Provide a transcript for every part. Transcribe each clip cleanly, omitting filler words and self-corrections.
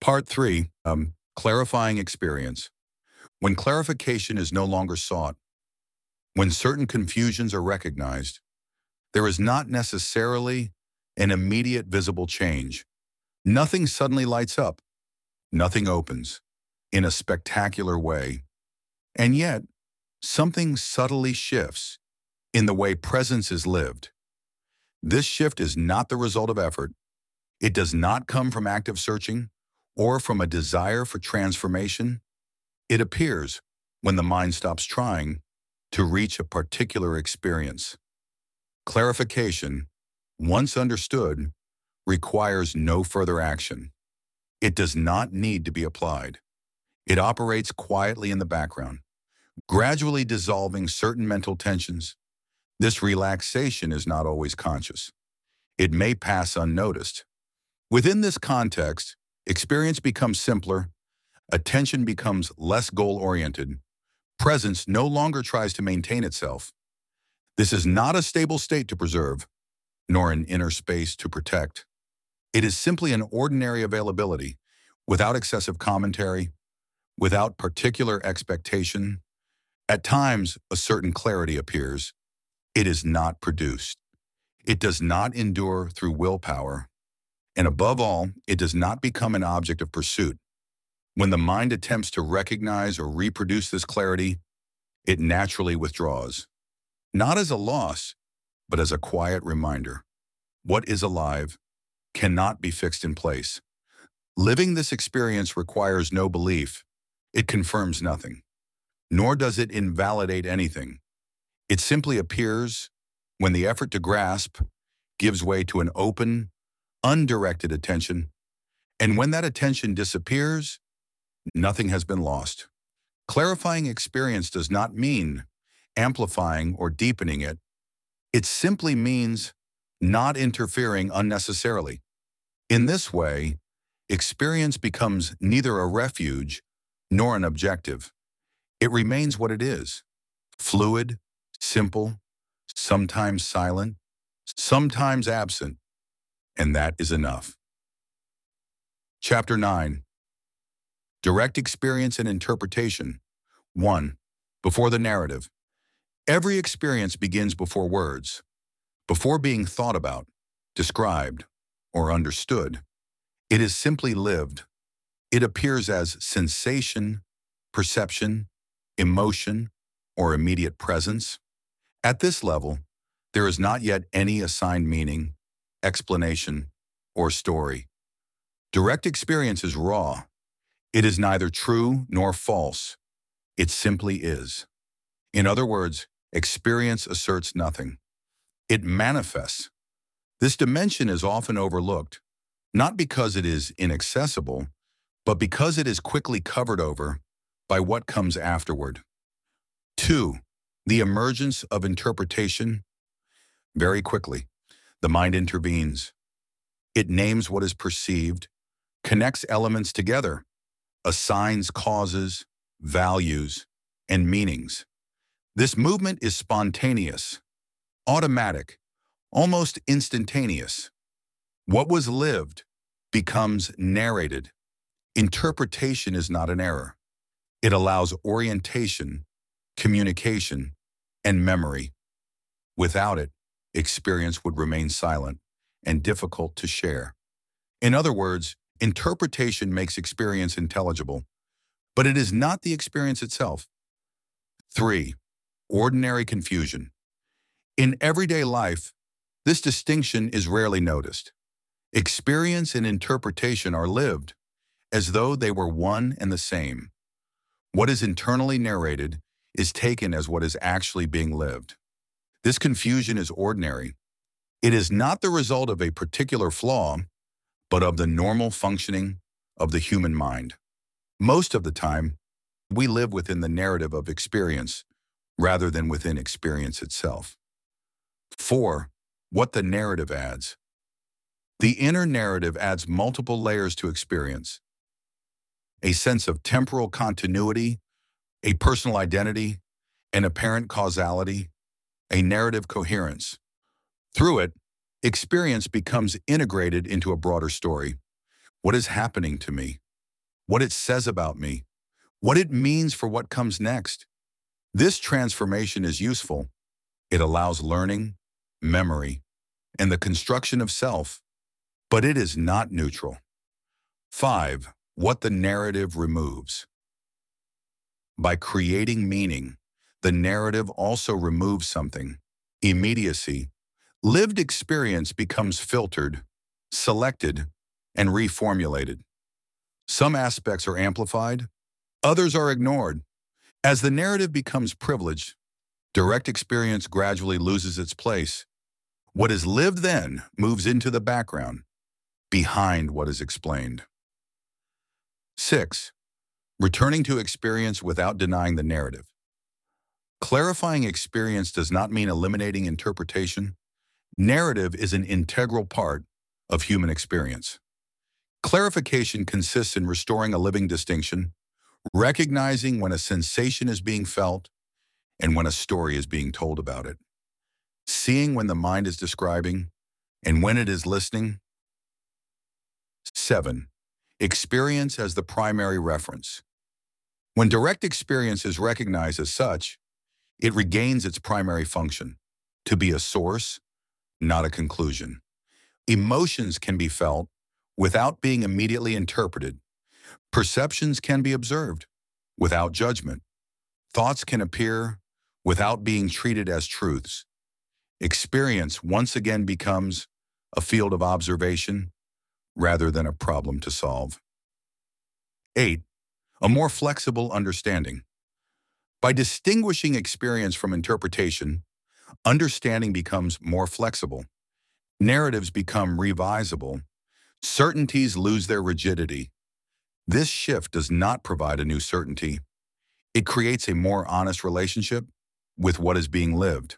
Part 3, clarifying experience. When clarification is no longer sought, when certain confusions are recognized, there is not necessarily an immediate visible change. Nothing suddenly lights up. Nothing opens in a spectacular way. And yet, something subtly shifts in the way presence is lived. This shift is not the result of effort. It does not come from active searching or from a desire for transformation. It appears when the mind stops trying to reach a particular experience. Clarification, once understood, requires no further action. It does not need to be applied. It operates quietly in the background, gradually dissolving certain mental tensions. This relaxation is not always conscious. It may pass unnoticed. Within this context, experience becomes simpler, attention becomes less goal-oriented, presence no longer tries to maintain itself. This is not a stable state to preserve, nor an inner space to protect. It is simply an ordinary availability, without excessive commentary, without particular expectation. At times, a certain clarity appears. It is not produced. It does not endure through willpower. And above all, it does not become an object of pursuit. When the mind attempts to recognize or reproduce this clarity, it naturally withdraws. Not as a loss, but as a quiet reminder. What is alive cannot be fixed in place. Living this experience requires no belief. It confirms nothing, nor does it invalidate anything. It simply appears when the effort to grasp gives way to an open, undirected attention, and when that attention disappears, nothing has been lost. Clarifying experience does not mean amplifying or deepening it. It simply means not interfering unnecessarily. In this way, experience becomes neither a refuge nor an objective. It remains what it is: fluid, simple, sometimes silent, sometimes absent, and that is enough. Chapter 9. Direct Experience and Interpretation. 1. Before the narrative. Every experience begins before words, before being thought about, described, or understood. It is simply lived. It appears as sensation, perception, emotion, or immediate presence. At this level, there is not yet any assigned meaning, explanation, or story. Direct experience is raw. It is neither true nor false. It simply is. In other words, experience asserts nothing. It manifests. This dimension is often overlooked, not because it is inaccessible, but because it is quickly covered over by what comes afterward. 2. The emergence of interpretation. Very quickly, the mind intervenes. It names what is perceived, connects elements together, assigns causes, values, and meanings. This movement is spontaneous, automatic, almost instantaneous. What was lived becomes narrated. Interpretation is not an error. It allows orientation, communication, and memory. Without it, experience would remain silent and difficult to share. In other words, interpretation makes experience intelligible, but it is not the experience itself. 3. Ordinary confusion. In everyday life, this distinction is rarely noticed. Experience and interpretation are lived as though they were one and the same. What is internally narrated is taken as what is actually being lived. This confusion is ordinary. It is not the result of a particular flaw, but of the normal functioning of the human mind. Most of the time, we live within the narrative of experience rather than within experience itself. 4. What the narrative adds. The inner narrative adds multiple layers to experience: a sense of temporal continuity, a personal identity, an apparent causality, a narrative coherence. Through it, experience becomes integrated into a broader story. What is happening to me? what it says about me, what it means for what comes next. This transformation is useful. It allows learning, memory, and the construction of self, but it is not neutral. 5. What the narrative removes. By creating meaning, the narrative also removes something: immediacy. Lived experience becomes filtered, selected, and reformulated. Some aspects are amplified, others are ignored. As the narrative becomes privileged, direct experience gradually loses its place. What is lived then moves into the background, behind what is explained. 6. Returning to experience without denying the narrative. Clarifying experience does not mean eliminating interpretation. Narrative is an integral part of human experience. Clarification consists in restoring a living distinction, recognizing when a sensation is being felt and when a story is being told about it, seeing when the mind is describing and when it is listening. 7. Experience as the primary reference. When direct experience is recognized as such, it regains its primary function, to be a source, not a conclusion. Emotions can be felt without being immediately interpreted. Perceptions can be observed without judgment. Thoughts can appear without being treated as truths. Experience once again becomes a field of observation rather than a problem to solve. 8. A more flexible understanding. By distinguishing experience from interpretation, understanding becomes more flexible. Narratives become revisable. Certainties lose their rigidity. This shift does not provide a new certainty. It creates a more honest relationship with what is being lived.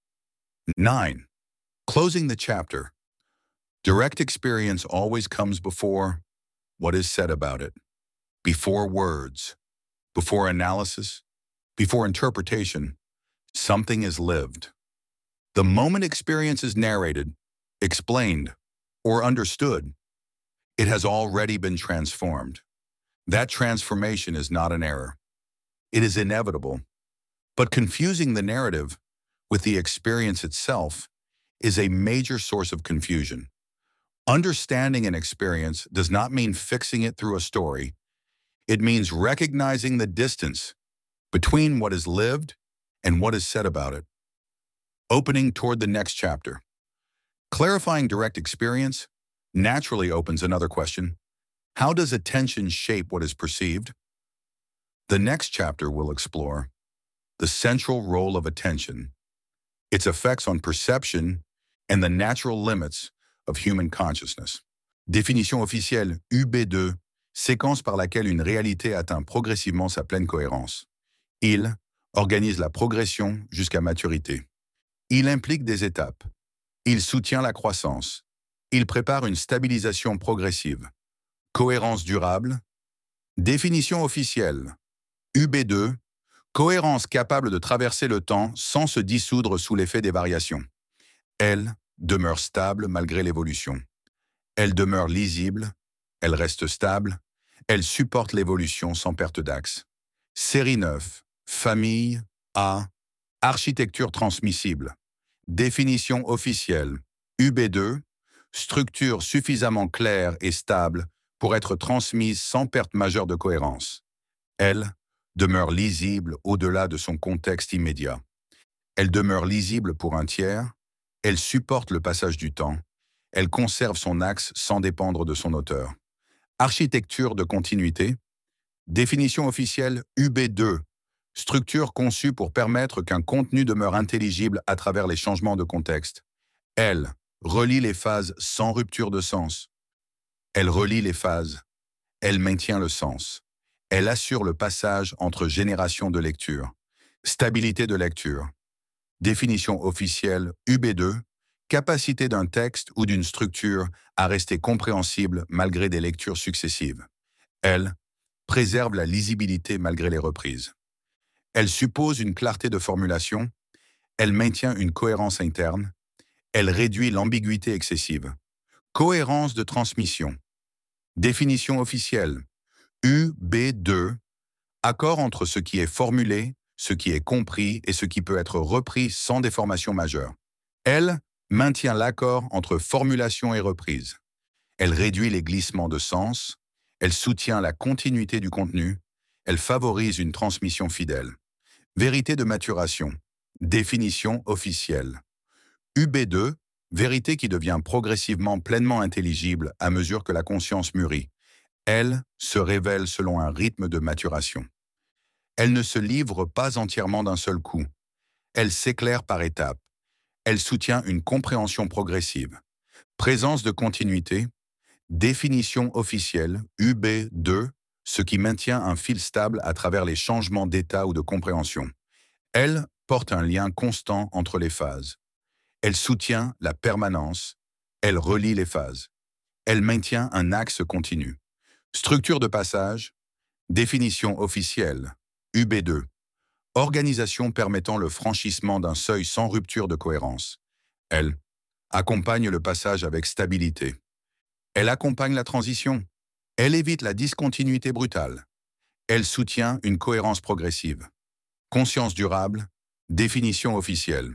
9. Closing the chapter. Direct experience always comes before what is said about it, before words, before analysis, before interpretation. Something is lived. The moment experience is narrated, explained, or understood, it has already been transformed. That transformation is not an error. It is inevitable. But confusing the narrative with the experience itself is a major source of confusion. Understanding an experience does not mean fixing it through a story. It means recognizing the distance between what is lived and what is said about it. Opening toward the next chapter. Clarifying direct experience naturally opens another question. How does attention shape what is perceived? The next chapter will explore the central role of attention, its effects on perception, and the natural limits of human consciousness. Définition officielle UB2, séquence par laquelle une réalité atteint progressivement sa pleine cohérence. Il organise la progression jusqu'à maturité. Il implique des étapes. Il soutient la croissance. Il prépare une stabilisation progressive. Cohérence durable. Définition officielle. UB2, cohérence capable de traverser le temps sans se dissoudre sous l'effet des variations. Elle demeure stable malgré l'évolution. Elle demeure lisible, elle reste stable, elle supporte l'évolution sans perte d'axe. Série 9, famille A, architecture transmissible. Définition officielle. UB2, structure suffisamment claire et stable pour être transmise sans perte majeure de cohérence. Elle demeure lisible au-delà de son contexte immédiat. Elle demeure lisible pour un tiers, elle supporte le passage du temps, elle conserve son axe sans dépendre de son auteur. Architecture de continuité. Définition officielle UB2, structure conçue pour permettre qu'un contenu demeure intelligible à travers les changements de contexte. Elle relie les phases sans rupture de sens. Elle relie les phases. Elle maintient le sens. Elle assure le passage entre générations de lecture. Stabilité de lecture. Définition officielle UB2, capacité d'un texte ou d'une structure à rester compréhensible malgré des lectures successives. Elle préserve la lisibilité malgré les reprises. Elle suppose une clarté de formulation. Elle maintient une cohérence interne. Elle réduit l'ambiguïté excessive. Cohérence de transmission. Définition officielle. UB2, accord entre ce qui est formulé, ce qui est compris et ce qui peut être repris sans déformation majeure. L maintient l'accord entre formulation et reprise. Elle réduit les glissements de sens, elle soutient la continuité du contenu, elle favorise une transmission fidèle. Vérité de maturation. Définition officielle. UB2, vérité qui devient progressivement pleinement intelligible à mesure que la conscience mûrit. Elle se révèle selon un rythme de maturation. Elle ne se livre pas entièrement d'un seul coup. Elle s'éclaire par étapes. Elle soutient une compréhension progressive. Présence de continuité. Définition officielle, UB2, ce qui maintient un fil stable à travers les changements d'état ou de compréhension. Elle porte un lien constant entre les phases. Elle soutient la permanence. Elle relie les phases. Elle maintient un axe continu. Structure de passage. Définition officielle, UB2. Organisation permettant le franchissement d'un seuil sans rupture de cohérence. Elle accompagne le passage avec stabilité. Elle accompagne la transition. Elle évite la discontinuité brutale. Elle soutient une cohérence progressive. Conscience durable. Définition officielle.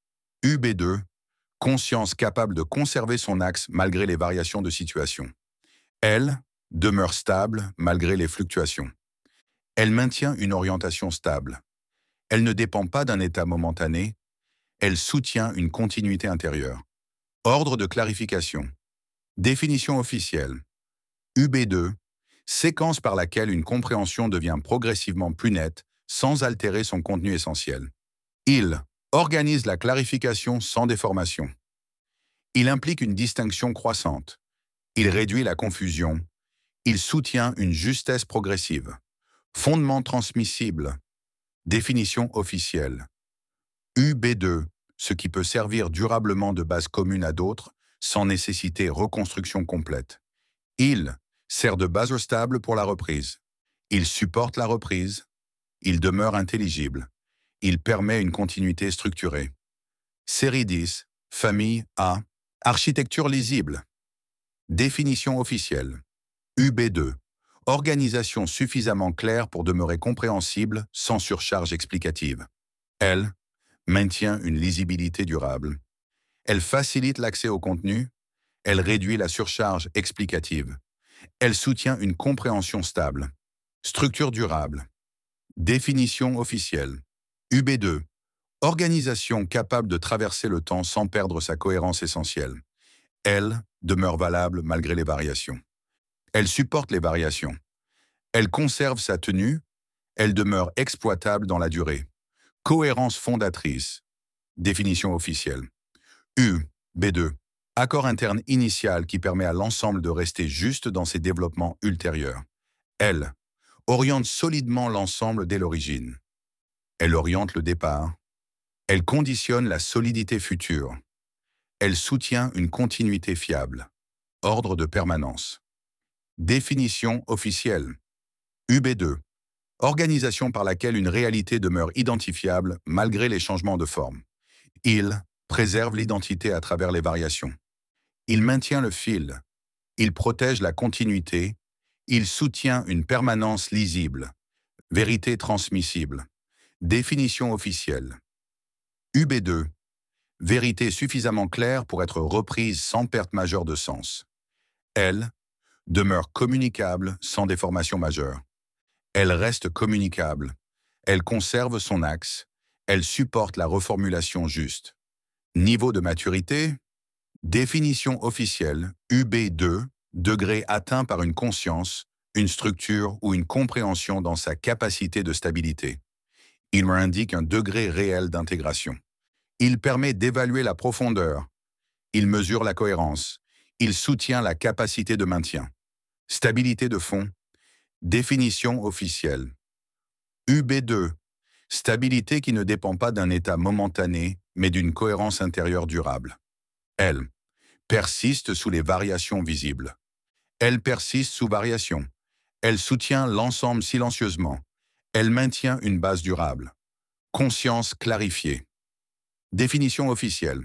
UB2. Conscience capable de conserver son axe malgré les variations de situation. Elle demeure stable malgré les fluctuations. Elle maintient une orientation stable. Elle ne dépend pas d'un état momentané. Elle soutient une continuité intérieure. Ordre de clarification. Définition officielle. UB2. Séquence par laquelle une compréhension devient progressivement plus nette sans altérer son contenu essentiel. Il organise la clarification sans déformation. Il implique une distinction croissante. Il réduit la confusion. Il soutient une justesse progressive. Fondement transmissible. Définition officielle. UB2, ce qui peut servir durablement de base commune à d'autres sans nécessiter reconstruction complète. Il sert de base stable pour la reprise. Il supporte la reprise. Il demeure intelligible. Il permet une continuité structurée. Série 10, famille A, architecture lisible. Définition officielle. UB2. Organisation suffisamment claire pour demeurer compréhensible sans surcharge explicative. Elle maintient une lisibilité durable. Elle facilite l'accès au contenu. Elle réduit la surcharge explicative. Elle soutient une compréhension stable. Structure durable. Définition officielle. UB2. Organisation capable de traverser le temps sans perdre sa cohérence essentielle. Elle demeure valable malgré les variations. Elle supporte les variations. Elle conserve sa tenue. Elle demeure exploitable dans la durée. Cohérence fondatrice. Définition officielle. UB2. Accord interne initial qui permet à l'ensemble de rester juste dans ses développements ultérieurs. Elle oriente solidement l'ensemble dès l'origine. Elle oriente le départ. Elle conditionne la solidité future. Elle soutient une continuité fiable. Ordre de permanence. Définition officielle. UB2. Organisation par laquelle une réalité demeure identifiable malgré les changements de forme. Il préserve l'identité à travers les variations. Il maintient le fil. Il protège la continuité. Il soutient une permanence lisible. Vérité transmissible. Définition officielle. UB2. Vérité suffisamment claire pour être reprise sans perte majeure de sens. Elle demeure communicable sans déformation majeure. Elle reste communicable. Elle conserve son axe. Elle supporte la reformulation juste. Niveau de maturité. Définition officielle, UB2, degré atteint par une conscience, une structure ou une compréhension dans sa capacité de stabilité. Il indique un degré réel d'intégration. Il permet d'évaluer la profondeur. Il mesure la cohérence. Il soutient la capacité de maintien. Stabilité de fond. Définition officielle. UB2, stabilité qui ne dépend pas d'un état momentané, mais d'une cohérence intérieure durable. Elle persiste sous les variations visibles. Elle persiste sous variation. Elle soutient l'ensemble silencieusement. Elle maintient une base durable. Conscience clarifiée. Définition officielle.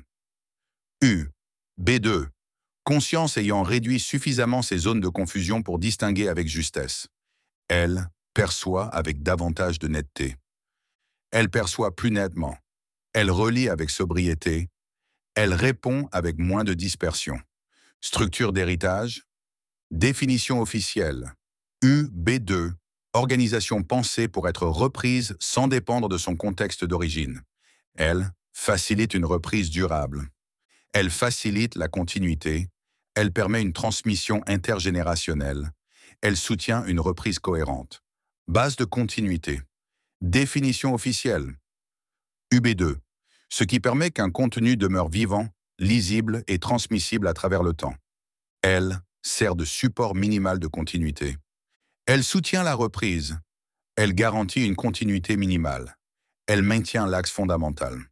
UB2. Conscience ayant réduit suffisamment ses zones de confusion pour distinguer avec justesse. Elle perçoit avec davantage de netteté. Elle perçoit plus nettement. Elle relie avec sobriété. Elle répond avec moins de dispersion. Structure d'héritage. Définition officielle. UB2. Organisation pensée pour être reprise sans dépendre de son contexte d'origine. Elle facilite une reprise durable. Elle facilite la continuité. Elle permet une transmission intergénérationnelle. Elle soutient une reprise cohérente. Base de continuité. Définition officielle. UB2. Ce qui permet qu'un contenu demeure vivant, lisible et transmissible à travers le temps. Elle sert de support minimal de continuité. Elle soutient la reprise. Elle garantit une continuité minimale. Elle maintient l'axe fondamental.